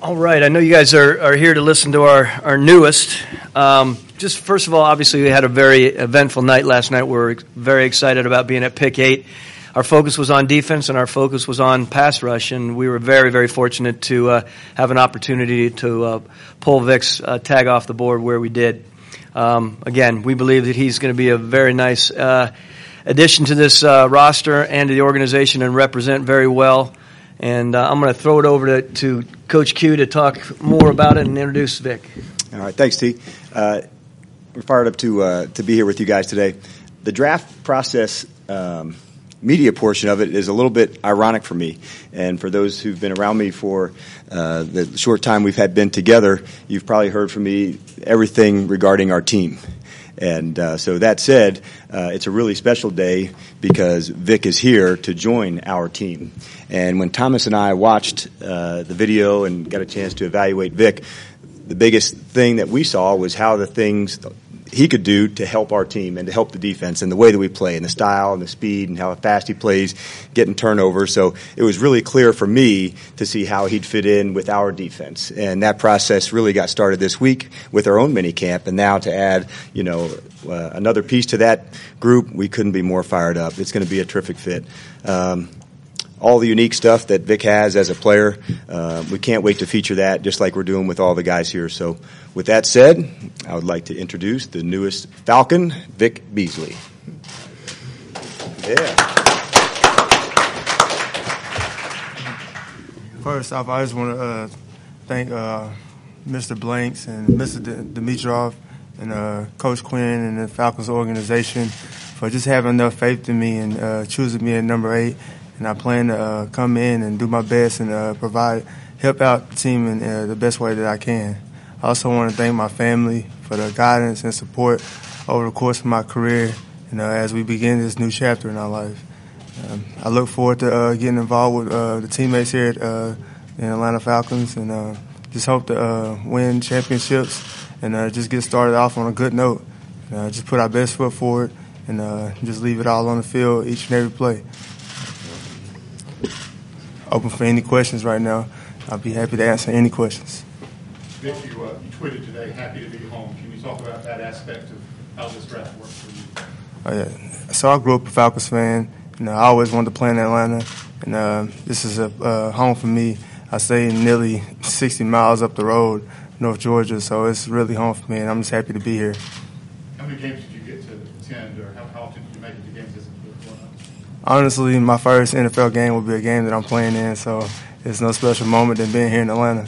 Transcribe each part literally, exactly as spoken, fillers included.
All right, I know you guys are, are here to listen to our, our newest. Um, just first of all, obviously we had a very eventful night last night. We were very excited about being at Pick eight. Our focus was on defense and our focus was on pass rush, and we were very, very fortunate to uh, have an opportunity to uh, pull Vic's uh, tag off the board where we did. Um, again, we believe that he's going to be a very nice uh, addition to this uh, roster and to the organization and represent very well. And uh, I'm going to throw it over to, to Coach Q to talk more about it and introduce Vic. All right, thanks, T. Uh, we're fired up to uh, to be here with you guys today. The draft process, um, media portion of it, is a little bit ironic for me. And for those who've been around me for uh, the short time we've had been together, you've probably heard from me everything regarding our team. And uh, so that said, uh, it's a really special day because Vic is here to join our team. And when Thomas and I watched uh, the video and got a chance to evaluate Vic, the biggest thing that we saw was how the things he could do to help our team and to help the defense and the way that we play and the style and the speed and how fast he plays, getting turnovers. So it was really clear for me to see how he'd fit in with our defense. And that process really got started this week with our own mini camp. And now to add, you know, uh, another piece to that group, we couldn't be more fired up. It's going to be a terrific fit. Um, all the unique stuff that Vic has as a player, uh, we can't wait to feature that just like we're doing with all the guys here. So with that said, I would like to introduce the newest Falcon, Vic Beasley. Yeah. First off, I just want to uh, thank uh, Mister Blanks and Mister D- Dimitrov and uh, Coach Quinn and the Falcons organization for just having enough faith in me and uh, choosing me at number eight. And I plan to uh, come in and do my best and uh, provide, help out the team in uh, the best way that I can. I also want to thank my family for the guidance and support over the course of my career and uh, as we begin this new chapter in our life. Um, I look forward to uh, getting involved with uh, the teammates here at uh, the Atlanta Falcons and uh, just hope to uh, win championships and uh, just get started off on a good note. Uh, just put our best foot forward and uh, just leave it all on the field each and every play. Open for any questions right now. I'll be happy to answer any questions. Vic, you, uh, you tweeted today, happy to be home. Can you talk about that aspect of how this draft worked for you? Oh, yeah. So I grew up a Falcons fan. You know, I always wanted to play in Atlanta, and uh, this is a uh, home for me. I stay nearly sixty miles up the road, North Georgia, so it's really home for me, and I'm just happy to be here. How many games did you get to attend, or how, how often did you make it to games as a Honestly, my first N F L game will be a game that I'm playing in, so it's no special moment than being here in Atlanta.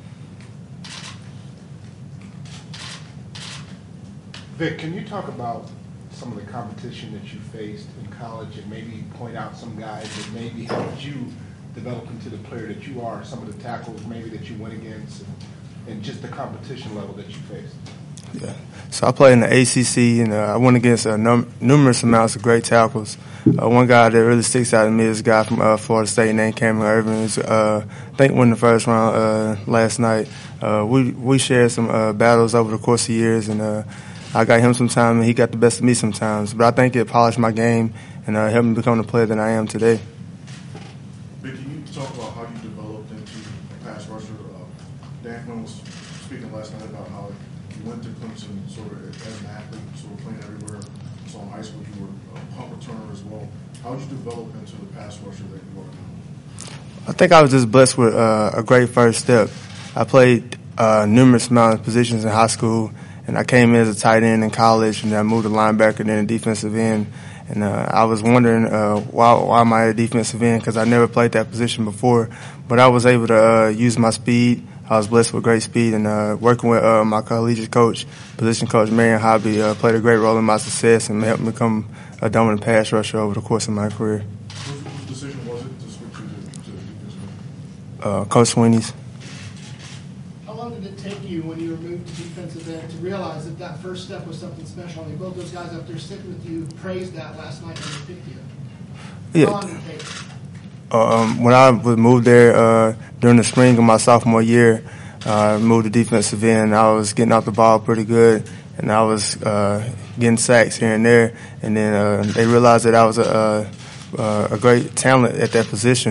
Vic, can you talk about some of the competition that you faced in college and maybe point out some guys that maybe helped you develop into the player that you are, some of the tackles maybe that you went against, and, and just the competition level that you faced? Yeah. So I played in the A C C, and uh, I went against uh, num- numerous amounts of great tackles. Uh, one guy that really sticks out to me is a guy from uh, Florida State named Cameron Irvin. He's, uh, I think won the first round uh, last night. Uh, we we shared some uh, battles over the course of years, and uh, I got him sometimes, and he got the best of me sometimes. But I think it polished my game and uh, helped me become the player that I am today. Vic, can you talk about how you developed into a pass rusher? Uh, Dan Quinn was speaking last night about how you went to Clemson sort of as an athlete, sort of playing everywhere. So in high school, you were a punt returner as well. How did you develop into the pass rusher that you are now? I think I was just blessed with uh, a great first step. I played uh, numerous amount of positions in high school, and I came in as a tight end in college, and then I moved to linebacker, then a defensive end. And uh, I was wondering uh, why, why am I a defensive end, because I never played that position before. But I was able to uh, use my speed. I was blessed with great speed, and uh, working with uh, my collegiate coach, position coach Marion Hobby, uh, played a great role in my success and helped me become a dominant pass rusher over the course of my career. Whose, whose decision was it to switch you to, to defensive? Uh, Coach Sweeney's. How long did it take you when you were moved to defensive end to realize that that first step was something special? I mean, both those guys up there sitting with you praised that last night when they picked you. How Yeah. long did it take? Um, when I was moved there uh, during the spring of my sophomore year, uh, I moved to defensive end. I was getting off the ball pretty good, and I was uh, getting sacks here and there. And then uh, they realized that I was a, a, a great talent at that position,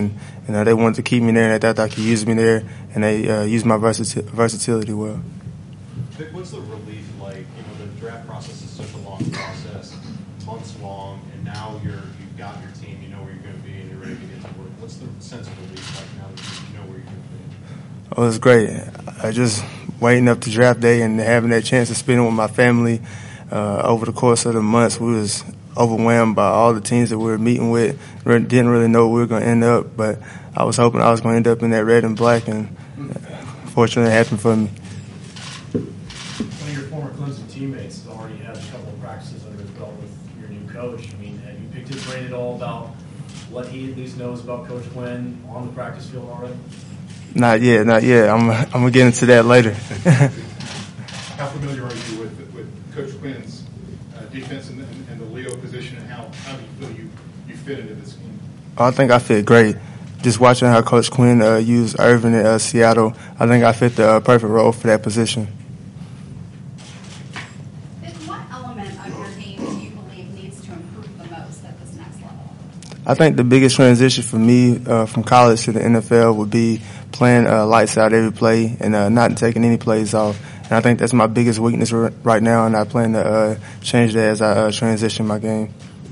and uh, they wanted to keep me there, and they thought I could use me there, and they uh, used my versati- versatility well. Vic, what's the relief like? You know, the draft process is such a long process, months long, and now you're you've got your team, you know where you're going to be, and you're ready to get to work. What's the sense of relief like now that you know where you're going to be? Oh, it was great. I just waiting up to draft day and having that chance to spend it with my family. Uh, over the course of the months, we was overwhelmed by all the teams that we were meeting with. Re- didn't really know where we were going to end up, but I was hoping I was going to end up in that red and black, and fortunately it happened for me. One of your former Clemson teammates has already had a couple of practices under his belt with your new coach. I mean, have you picked his brain at all about what he at least knows about Coach Quinn on the practice field already? Not yet, not yet. I'm, I'm going to get into that later. How familiar are you with with Coach Quinn's uh, defense and the, and the Leo position, and how, how do you feel you, you fit into this game? I think I fit great. Just watching how Coach Quinn uh, used Irvin in uh, Seattle, I think I fit the uh, perfect role for that position. What element of your game do you believe needs to improve the most at this next level? I think the biggest transition for me uh, from college to the N F L would be playing uh, lights out every play and uh, not taking any plays off. And I think that's my biggest weakness r- right now, and I plan to uh, change that as I uh, transition my game.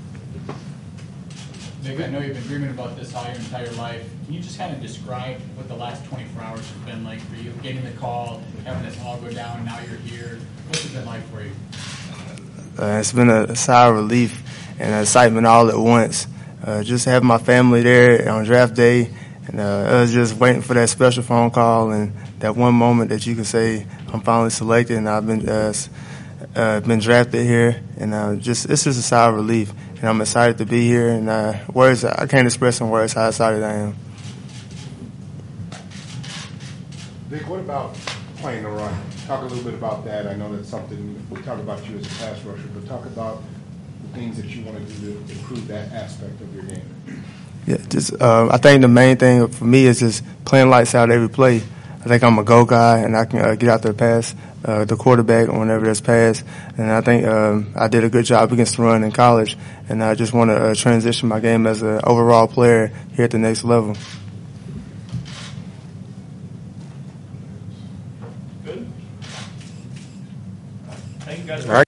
Vic, I know you've been dreaming about this all your entire life. Can you just kind of describe what the last twenty-four hours have been like for you? Getting the call, having this all go down, now you're here. What's it been like for you? Uh, it's been a sigh of relief and excitement all at once. Uh, just having my family there on draft day, and uh, I was just waiting for that special phone call and that one moment that you can say, I'm finally selected and I've been uh, uh, been drafted here. And uh, just it's just a sigh of relief. And I'm excited to be here. And uh, words I can't express in words how excited I am. Vic, what about playing the run? Talk a little bit about that. I know that's something we talk about you as a pass rusher, but talk about the things that you want to do to improve that aspect of your game. Yeah, just uh, I think the main thing for me is just playing lights out every play. I think I'm a go guy, and I can uh, get out there pass uh, the quarterback whenever there's pass. And I think um, I did a good job against the run in college, and I just want to uh, transition my game as an overall player here at the next level. Good. Thank you guys. All right.